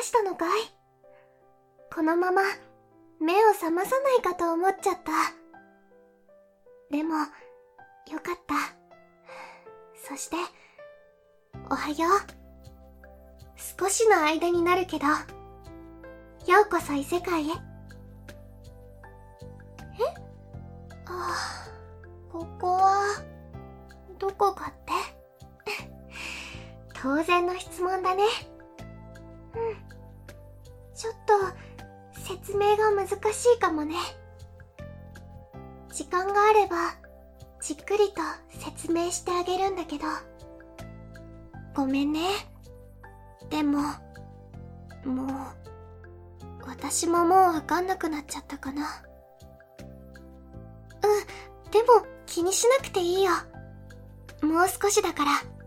したのかい？このまま目を覚まさないかと思っちゃった。でも、よかった。そして、おはよう。少しの間になるけど、ようこそ異世界へ。ここは、どこかって当然の質問だね。ちょっと、説明が難しいかもね。時間があれば、じっくりと説明してあげるんだけど。ごめんね。でも、私ももうわかんなくなっちゃったかな。でも気にしなくていいよ。もう少しだから。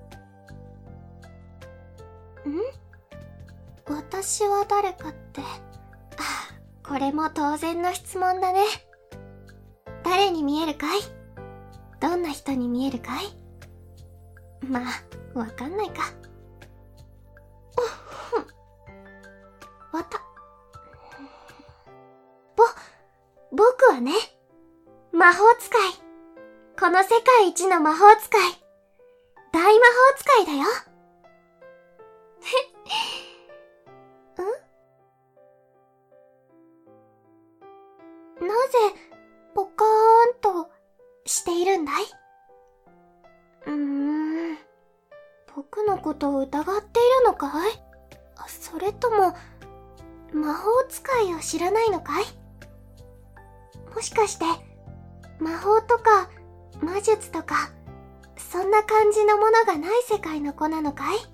私は誰かって。これも当然の質問だね。誰に見えるかい？どんな人に見えるかい？まあ、わかんないか。僕はね、魔法使い。この世界一の魔法使い。大魔法使いだよ。なぜ、ポカーンとしているんだい？僕のことを疑っているのかい？それとも、魔法使いを知らないのかい？もしかして、魔法とか魔術とか、そんな感じのものがない世界の子なのかい？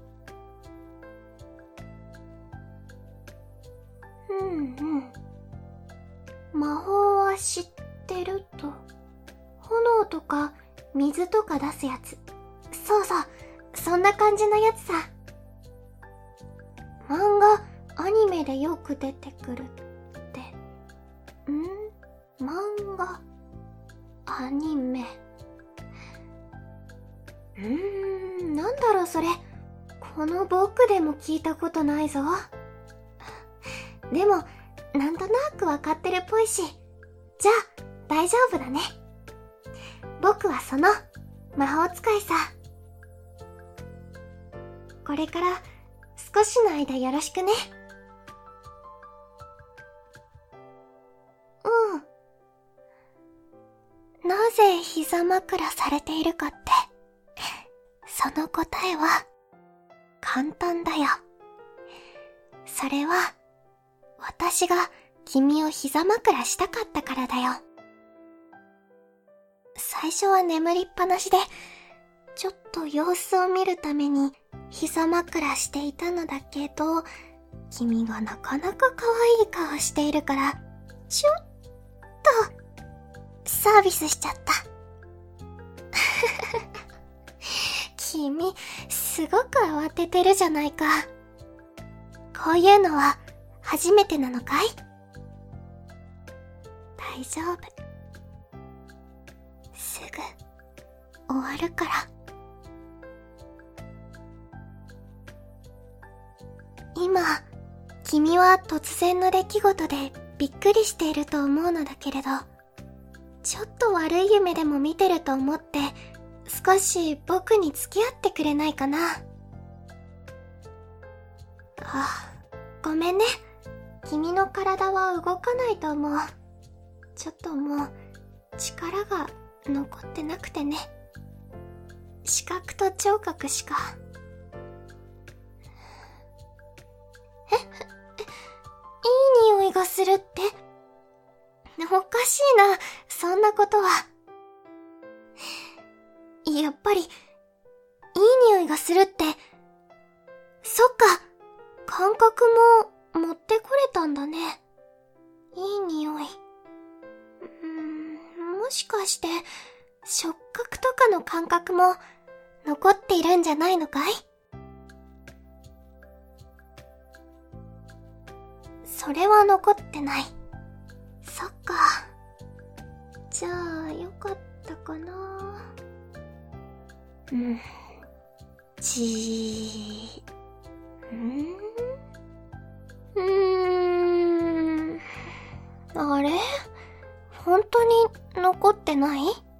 魔法は知ってると。炎とか水とか出すやつ。そうそう、そんな感じのやつさ。漫画、アニメでよく出てくるって。漫画、アニメ。なんだろうそれ。この僕でも聞いたことないぞ。でも、なんとなくわかってるっぽいし。じゃあ、大丈夫だね。僕はその、魔法使いさ。これから、少しの間よろしくね。なぜ膝枕されているかって、その答えは、簡単だよ。それは、私が君を膝枕したかったからだよ。最初は眠りっぱなしで、ちょっと様子を見るために膝枕していたのだけど、君がなかなか可愛い顔しているから、ちょっと、サービスしちゃった。君、すごく慌ててるじゃないか。こういうのは初めてなのかい？大丈夫。すぐ終わるから。今、君は突然の出来事でびっくりしていると思うのだけれど、ちょっと悪い夢でも見てると思って、少し僕に付き合ってくれないかな。ごめんね。君の体は動かないと思う。ちょっともう、力が残ってなくてね。視覚と聴覚しか。いい匂いがするって？おかしいな、そんなことは。やっぱり、いい匂いがするって、そっか、感覚も持ってこれたんだね。いい匂い。もしかして、触覚とかの感覚も残っているんじゃないのかい？それは残ってない。そっか。じゃあ、よかったかな。 残ってない？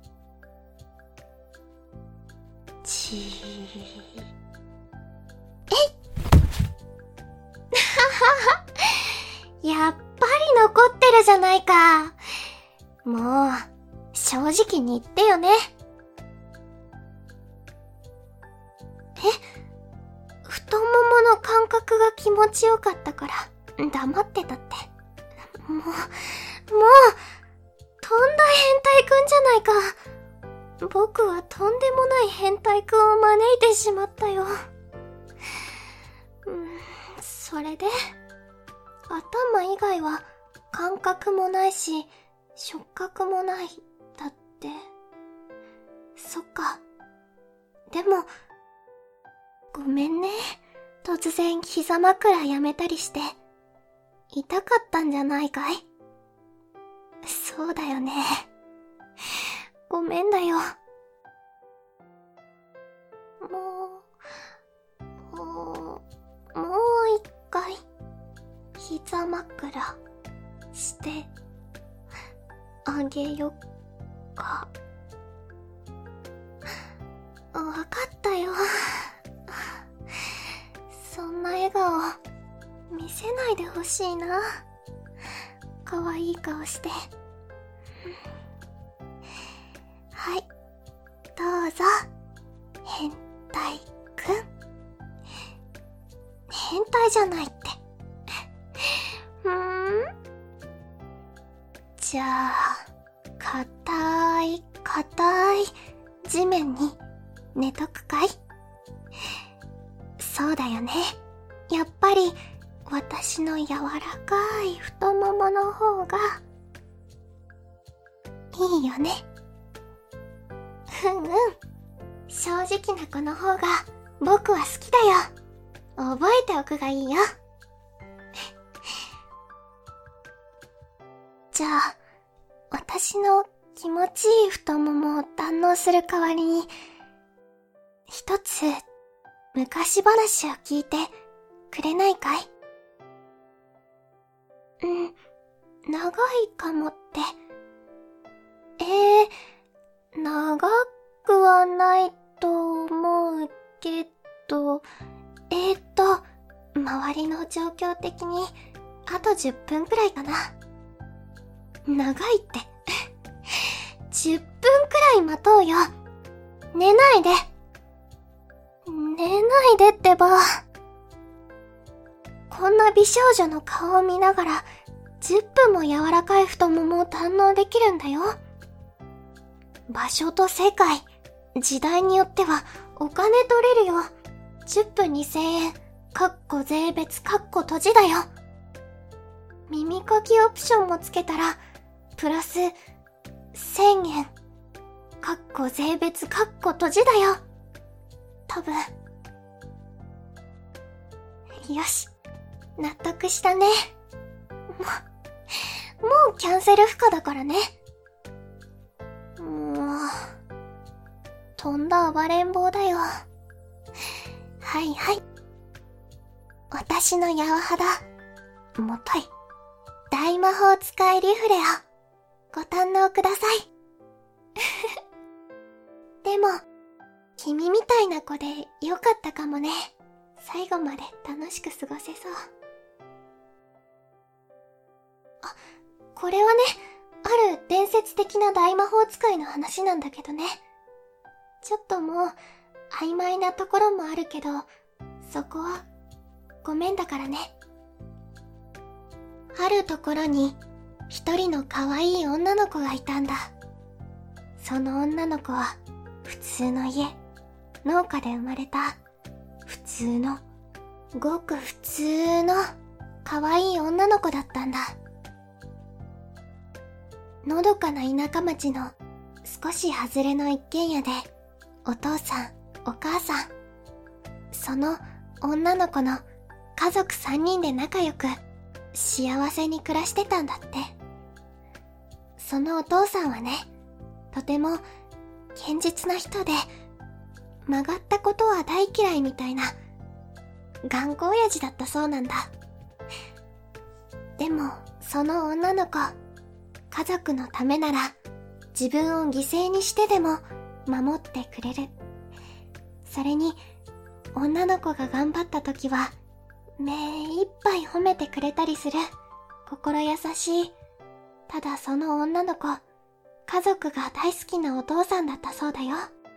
やっぱり残ってるじゃないか。もう、正直に言ってよね。太ももの感覚が気持ちよかったから、黙ってたって。もう、とんだ変態くんじゃないか。僕はとんでもない変態くんを招いてしまったよ。それで、頭以外は感覚もないし、触覚もない、だって。そっか。でも、ごめんね。突然膝枕やめたりして。痛かったんじゃないかい？そうだよね。ごめんだよ。もう一回、膝枕してあげよっか。わかったよ。そんな笑顔見せないでほしいな。かわいい顔して。はい、どうぞ、変態くん。変態じゃないって。じゃあ、硬い地面に寝とくかい？そうだよね。やっぱり私の柔らかい太ももの方がいいよね。正直な子の方が僕は好きだよ。覚えておくがいいよ。じゃあ、私の気持ちいい太ももを堪能する代わりに、一つ昔話を聞いてくれないかい？長いかもって。長くはないと思うけど、周りの状況的にあと10分くらいかな。長いって。10分くらい待とうよ。寝ないでってば。こんな美少女の顔を見ながら10分も柔らかい太ももを堪能できるんだよ。場所と世界、時代によってはお金取れるよ。10分2000円、税別閉じだよ。耳かきオプションもつけたらプラス1000円、税別閉じだよ。多分。よし、納得したね。もうキャンセル不可だからね。とんだ暴れん坊だよ。はい。私の柔肌、もとい大魔法使いリフレをご堪能ください。でも、君みたいな子でよかったかもね。最後まで楽しく過ごせそう。これはね、ある伝説的な大魔法使いの話なんだけどね。ちょっともう曖昧なところもあるけど、そこはごめんだからね。あるところに一人の可愛い女の子がいたんだ。その女の子は普通の家、農家で生まれた普通の、ごく普通の可愛い女の子だったんだ。のどかな田舎町の少し外れの一軒家で、お父さん、お母さん、その女の子の家族3人で仲良く幸せに暮らしてたんだって。そのお父さんはね、とても堅実な人で、曲がったことは大嫌いみたいな頑固親父だったそうなんだ。でもその女の子、家族のためなら自分を犠牲にしてでも守ってくれる。それに、女の子が頑張った時は、目いっぱい褒めてくれたりする。心優しい。ただその女の子、家族が大好きなお父さんだったそうだよ。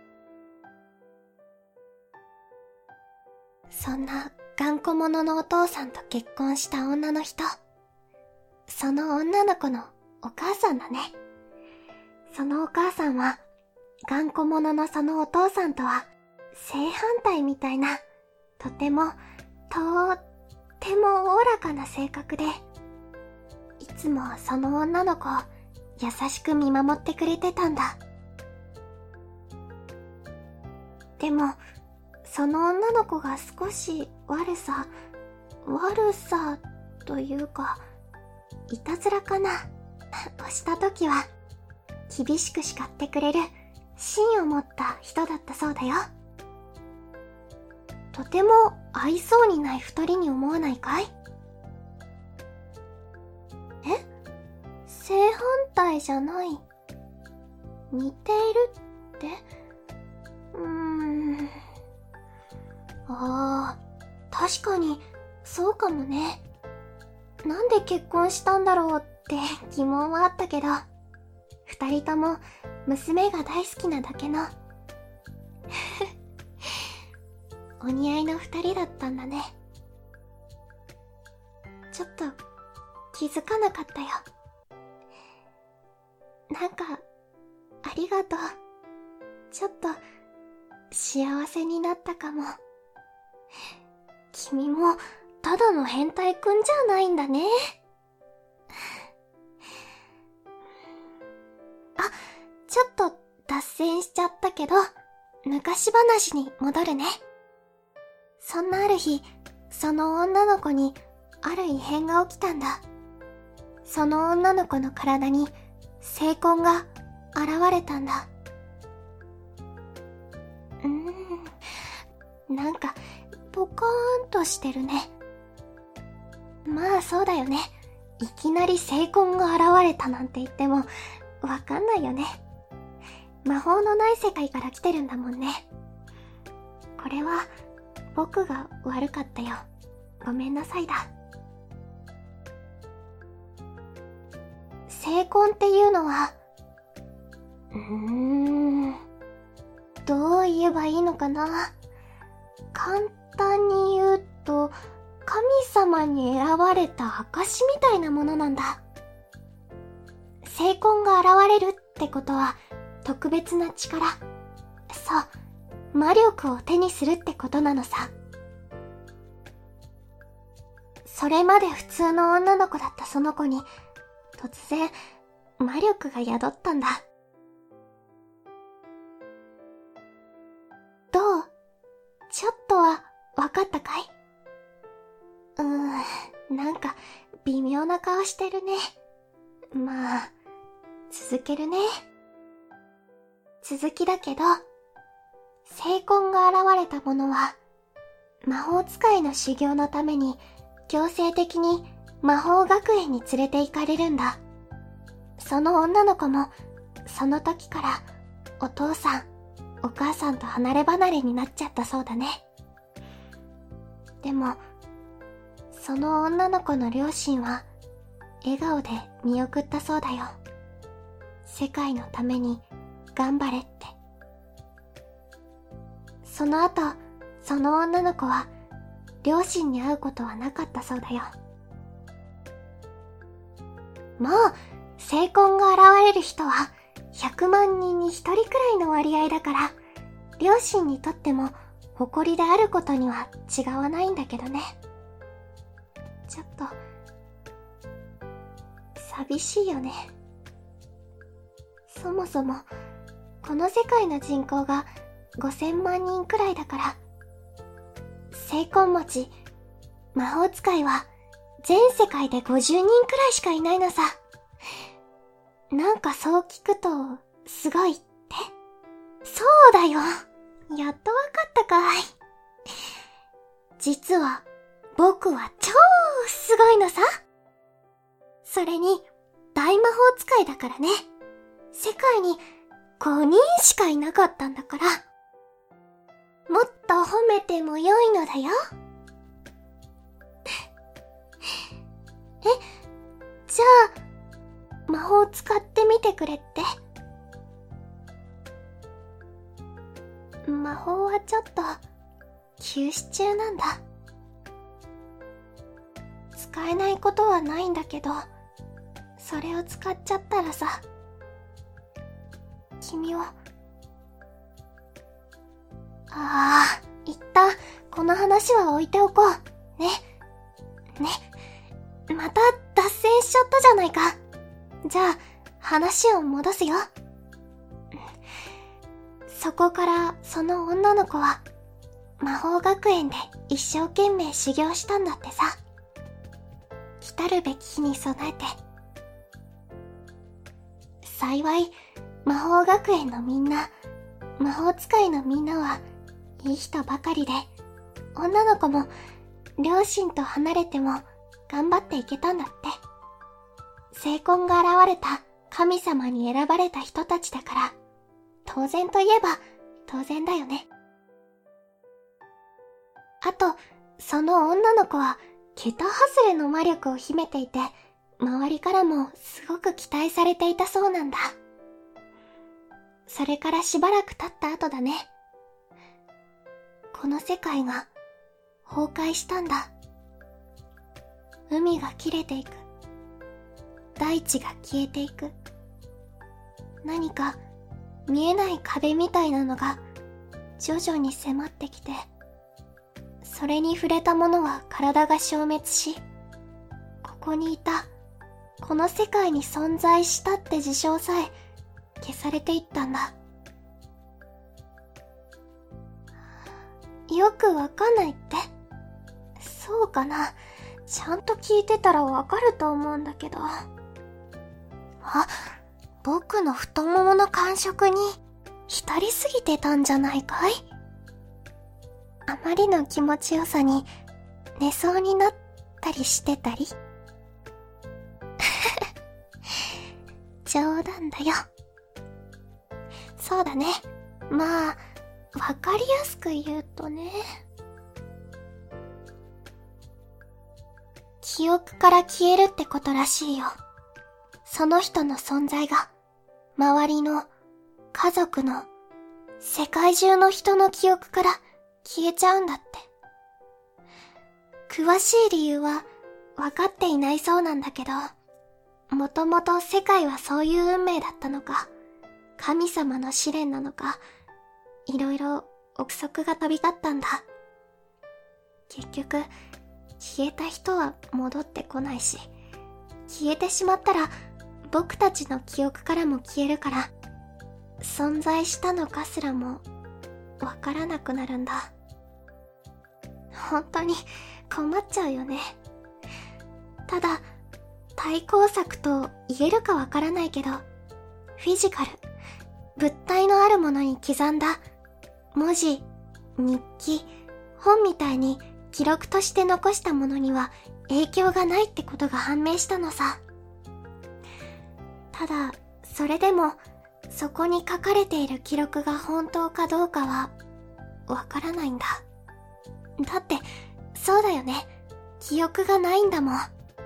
そんな頑固者のお父さんと結婚した女の人。その女の子のお母さんだね。そのお母さんは、頑固者のそのお父さんとは正反対みたいな、とってもおおらかな性格で、いつもその女の子を優しく見守ってくれてたんだ。でも、その女の子が少し悪さというか、いたずらかなをしたときは、厳しく叱ってくれる芯を持った人だったそうだよ。とても合いそうにない二人に思わないかい？正反対じゃない。似ているって？確かにそうかもね。なんで結婚したんだろうって疑問はあったけど、二人とも娘が大好きなだけのお似合いの二人だったんだね。ちょっと気づかなかったよ。なんかありがとう。ちょっと幸せになったかも。君もただの変態くんじゃないんだね。ちょっと脱線しちゃったけど、昔話に戻るね。そんなある日、その女の子にある異変が起きたんだ。その女の子の体に精魂が現れたんだ。なんかポカーンとしてるね。まあそうだよね。いきなり精魂が現れたなんて言ってもわかんないよね。魔法のない世界から来てるんだもんね。これは僕が悪かったよ。ごめんなさいだ。精魂っていうのは、どう言えばいいのかな。簡単に言うと、神様に選ばれた証みたいなものなんだ。精魂が現れるってことは、特別な力。そう、魔力を手にするってことなのさ。それまで普通の女の子だったその子に、突然、魔力が宿ったんだ。どう？ちょっとはわかったかい？なんか微妙な顔してるね。まあ、続けるね。続きだけど、精魂が現れたものは、魔法使いの修行のために強制的に魔法学園に連れて行かれるんだ。その女の子も、その時からお父さん、お母さんと離れ離れになっちゃったそうだね。でも、その女の子の両親は、笑顔で見送ったそうだよ。世界のために頑張れって。その後、その女の子は、両親に会うことはなかったそうだよ。もう、精魂が現れる人は、100万人に1人くらいの割合だから、両親にとっても、誇りであることには違わないんだけどね。ちょっと、寂しいよね。そもそも、この世界の人口が5000万人くらいだから、精魂持ち、魔法使いは全世界で50人くらいしかいないのさ。なんかそう聞くと、すごいって？そうだよ。やっとわかったかい。実は、僕は超すごいのさ。それに、大魔法使いだからね。 世界に5人しかいなかったんだから、もっと褒めてもよいのだよ。じゃあ、魔法使ってみてくれって。魔法はちょっと、休止中なんだ。使えないことはないんだけど、それを使っちゃったらさ、君を。一旦、この話は置いておこう。ね。また脱線しちゃったじゃないか。じゃあ、話を戻すよ。そこからその女の子は魔法学園で一生懸命修行したんだってさ。来たるべき日に備えて。幸い魔法学園のみんな、魔法使いのみんなはいい人ばかりで、女の子も両親と離れても頑張っていけたんだって。聖魂が現れた神様に選ばれた人たちだから、当然といえば当然だよね。あと、その女の子は桁外れの魔力を秘めていて、周りからもすごく期待されていたそうなんだ。それからしばらく経った後だね。この世界が崩壊したんだ。海が切れていく。大地が消えていく。何か見えない壁みたいなのが徐々に迫ってきて、それに触れたものは体が消滅し、ここにいた、この世界に存在したって事象さえ消されていったんだ。よくわかんないって？そうかな。ちゃんと聞いてたらわかると思うんだけど。僕の太ももの感触に浸りすぎてたんじゃないかい？あまりの気持ちよさに寝そうになったりしてたり。冗談だよ。そうだね。まあ、わかりやすく言うとね。記憶から消えるってことらしいよ。その人の存在が、周りの、家族の、世界中の人の記憶から消えちゃうんだって。詳しい理由は分かっていないそうなんだけど、もともと世界はそういう運命だったのか、神様の試練なのか、いろいろ憶測が飛び交ったんだ。結局、消えた人は戻ってこないし、消えてしまったら僕たちの記憶からも消えるから、存在したのかすらもわからなくなるんだ。本当に困っちゃうよね。ただ、対抗策と言えるかわからないけど、フィジカル、物体のあるものに刻んだ文字、日記、本みたいに記録として残したものには影響がないってことが判明したのさ。ただ、それでもそこに書かれている記録が本当かどうかはわからないんだ。だって、そうだよね。記憶がないんだもん。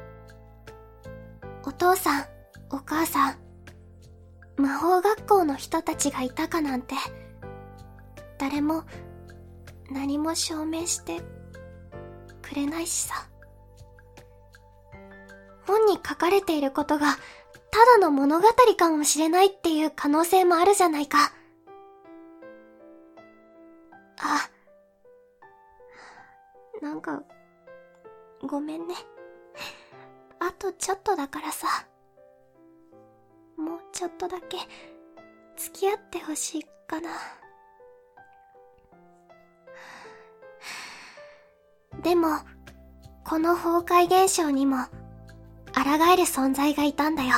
お父さん、お母さん、魔法学校の人たちがいたかなんて、誰も何も証明してくれないしさ。本に書かれていることがただの物語かもしれないっていう可能性もあるじゃないか。なんか、ごめんね。あとちょっとだからさ。もうちょっとだけ付き合ってほしいかな。でも、この崩壊現象にも抗える存在がいたんだよ。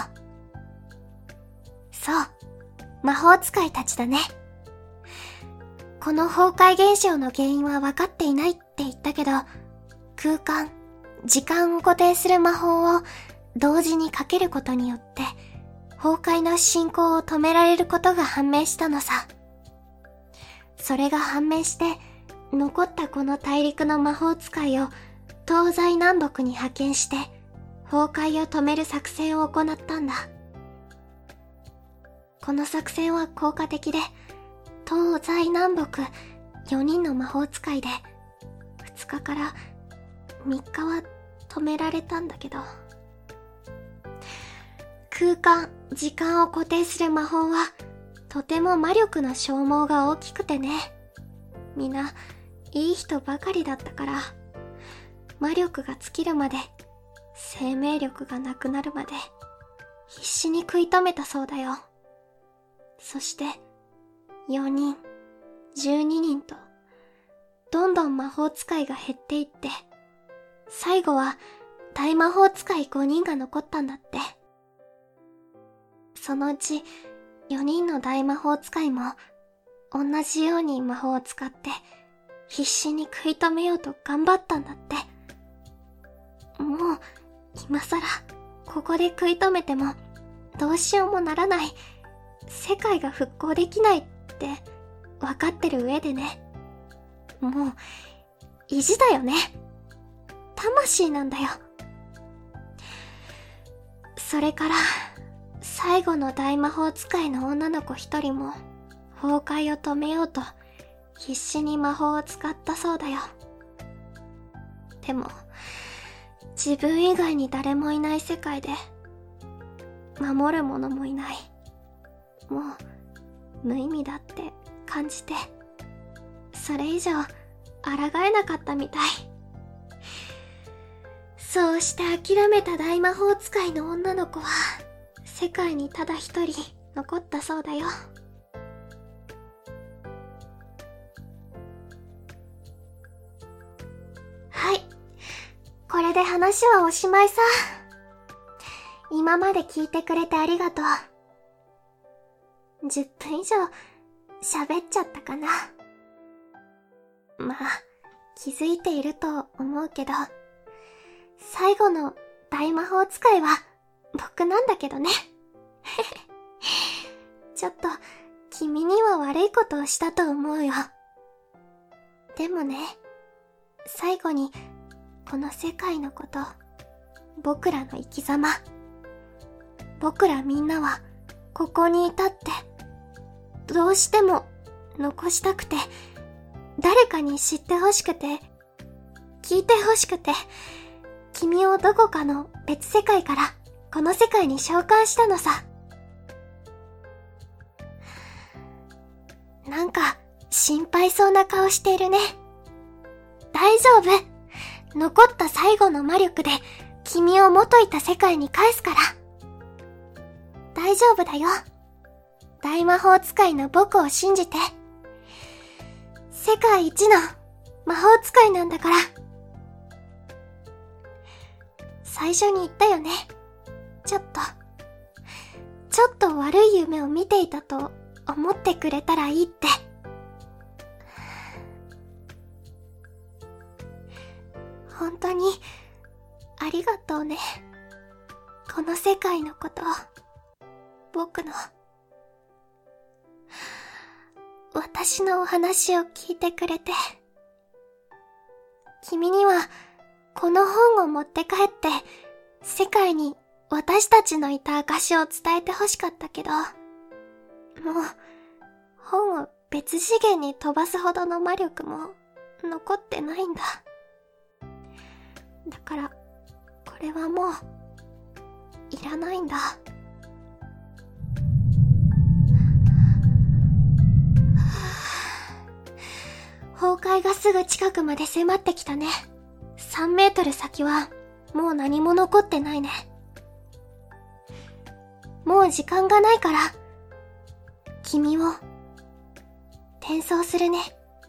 そう、魔法使いたちだね。この崩壊現象の原因は分かっていないって言ったけど、空間、時間を固定する魔法を同時にかけることによって崩壊の進行を止められることが判明したのさ。それが判明して、残ったこの大陸の魔法使いを東西南北に派遣して、崩壊を止める作戦を行ったんだ。この作戦は効果的で、東西南北4人の魔法使いで、2日から3日は止められたんだけど、空間、時間を固定する魔法は、とても魔力の消耗が大きくてね。みんな、いい人ばかりだったから、魔力が尽きるまで、生命力がなくなるまで、必死に食い止めたそうだよ。そして、4人、12人と、どんどん魔法使いが減っていって、最後は大魔法使い5人が残ったんだって。そのうち4人の大魔法使いも同じように魔法を使って必死に食い止めようと頑張ったんだって。もう今さらここで食い止めてもどうしようもならない、世界が復興できないって分かってる上でね。もう意地だよね。魂なんだよ。それから最後の大魔法使いの女の子一人も崩壊を止めようと必死に魔法を使ったそうだよ。でも自分以外に誰もいない世界で守る者もいない、もう無意味だって感じて、それ以上抗えなかったみたい。そうして諦めた大魔法使いの女の子は世界にただ一人残ったそうだよ。はい、これで話はおしまいさ。今まで聞いてくれてありがとう。10分以上喋っちゃったかな。まあ気づいていると思うけど、最後の大魔法使いは僕なんだけどね。ちょっと君には悪いことをしたと思うよ。でもね、最後にこの世界のこと、僕らの生き様、僕らみんなはここにいたってどうしても残したくて、誰かに知ってほしくて、聞いてほしくて、君をどこかの別世界からこの世界に召喚したのさ。なんか心配そうな顔しているね。大丈夫。残った最後の魔力で君を元いた世界に返すから。大丈夫だよ。大魔法使いの僕を信じて。世界一の魔法使いなんだから。最初に言ったよね。ちょっと悪い夢を見ていたと思ってくれたらいいって。本当にありがとうね。この世界のことを、僕の、私のお話を聞いてくれて。君にはこの本を持って帰って世界に私たちのいた証を伝えて欲しかったけど、もう本を別次元に飛ばすほどの魔力も残ってないんだ。だからこれはもういらないんだ。崩壊がすぐ近くまで迫ってきたね。3メートル先はもう何も残ってないね。もう時間がないから君を転送するね。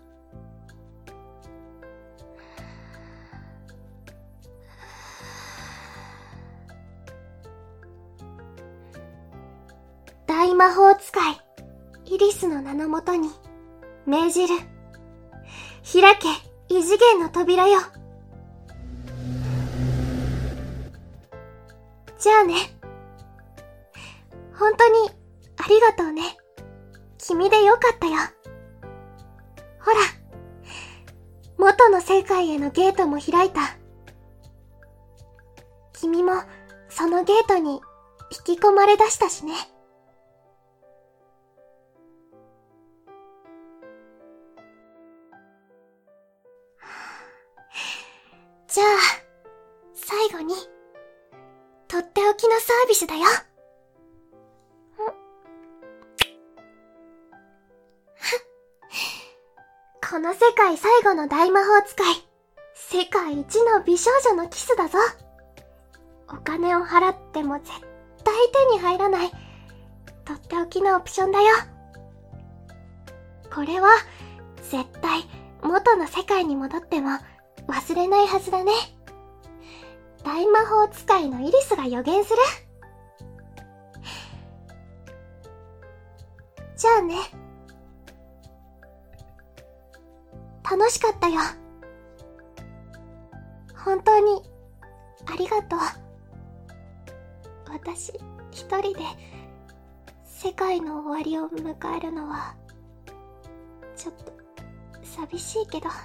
大魔法使いイリスの名のもとに命じる。開け異次元の扉よ。じゃあね。 本当にありがとうね。君でよかったよ。ほら、元の世界へのゲートも開いた。君もそのゲートに引き込まれだしたしね。じゃあ、最後に、とっておきのサービスだよ。この世界最後の大魔法使い、世界一の美少女のキスだぞ。お金を払っても絶対手に入らない、とっておきのオプションだよ。これは、絶対元の世界に戻っても忘れないはずだね。大魔法使いのイリスが予言する。じゃあね。楽しかったよ。本当にありがとう。私一人で世界の終わりを迎えるのはちょっと寂しいけど。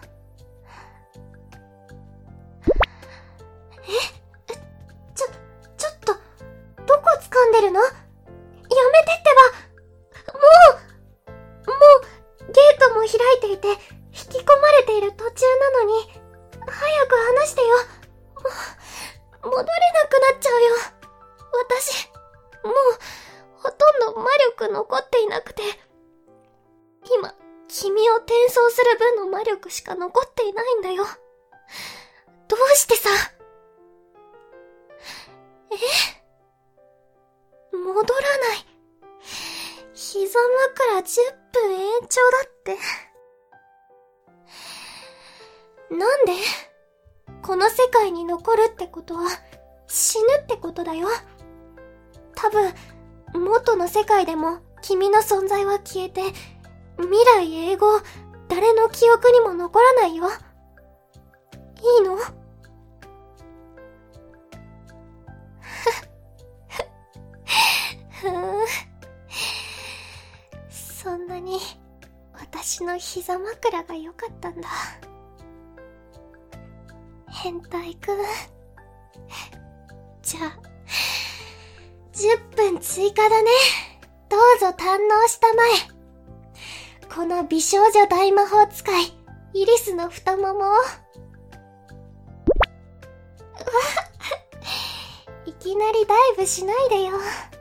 ちょっとどこ掴んでるの？やめてってば。もうゲートも開いていて引き込まれている途中なのに、早く話してよ。戻れなくなっちゃうよ。私、もう、ほとんど魔力残っていなくて、今、君を転送する分の魔力しか残っていないんだよ。どうしてさ。戻らない。膝枕10分延長だって。なんで？この世界に残るってことは死ぬってことだよ。多分元の世界でも君の存在は消えて、未来永劫誰の記憶にも残らないよ。いいの？そんなに私の膝枕が良かったんだ。変態くん。じゃあ、10分追加だね。どうぞ堪能したまえ。この美少女大魔法使い、イリスの太ももを。いきなりダイブしないでよ。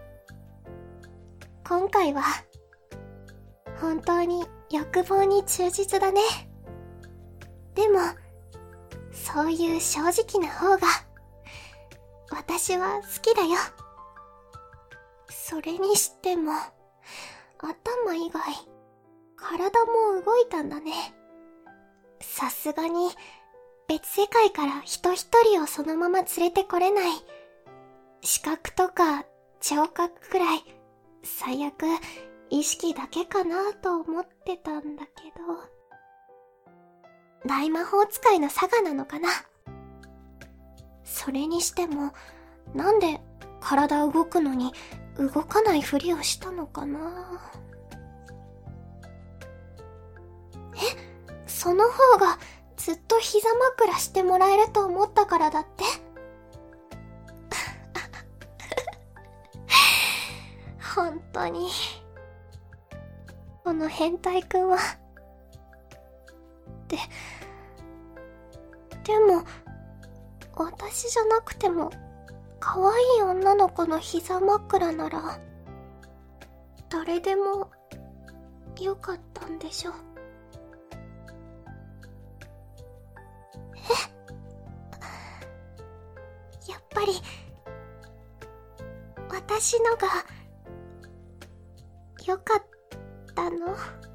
今回は、本当に欲望に忠実だね。でも、そういう正直な方が、私は好きだよ。それにしても、頭以外、体も動いたんだね。さすがに、別世界から人一人をそのまま連れてこれない。視覚とか聴覚くらい、最悪、意識だけかなと思ってたんだけど。大魔法使いのサガなのかな。それにしても、なんで体動くのに動かないふりをしたのかな。その方がずっと膝枕してもらえると思ったからだって。本当に。この変態くんは。でも、私じゃなくても、可愛い女の子の膝枕なら、誰でも、よかったんでしょ。やっぱり、私のが、よかったの？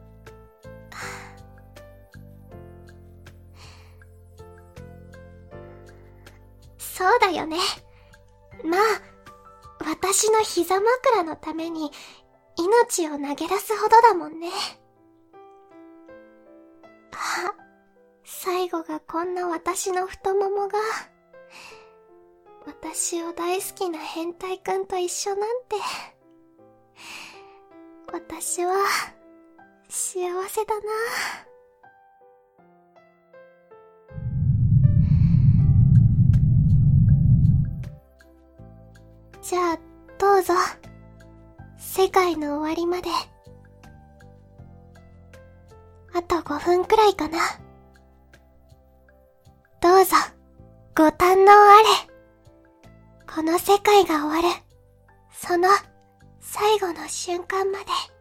そうだよね。まあ、私の膝枕のために命を投げ出すほどだもんね。あ、最後がこんな私の太ももが、私を大好きな変態くんと一緒なんて。 私は、幸せだな。じゃあ、どうぞ。世界の終わりまで。あと5分くらいかな。どうぞ、ご堪能あれ。この世界が終わる、その最後の瞬間まで。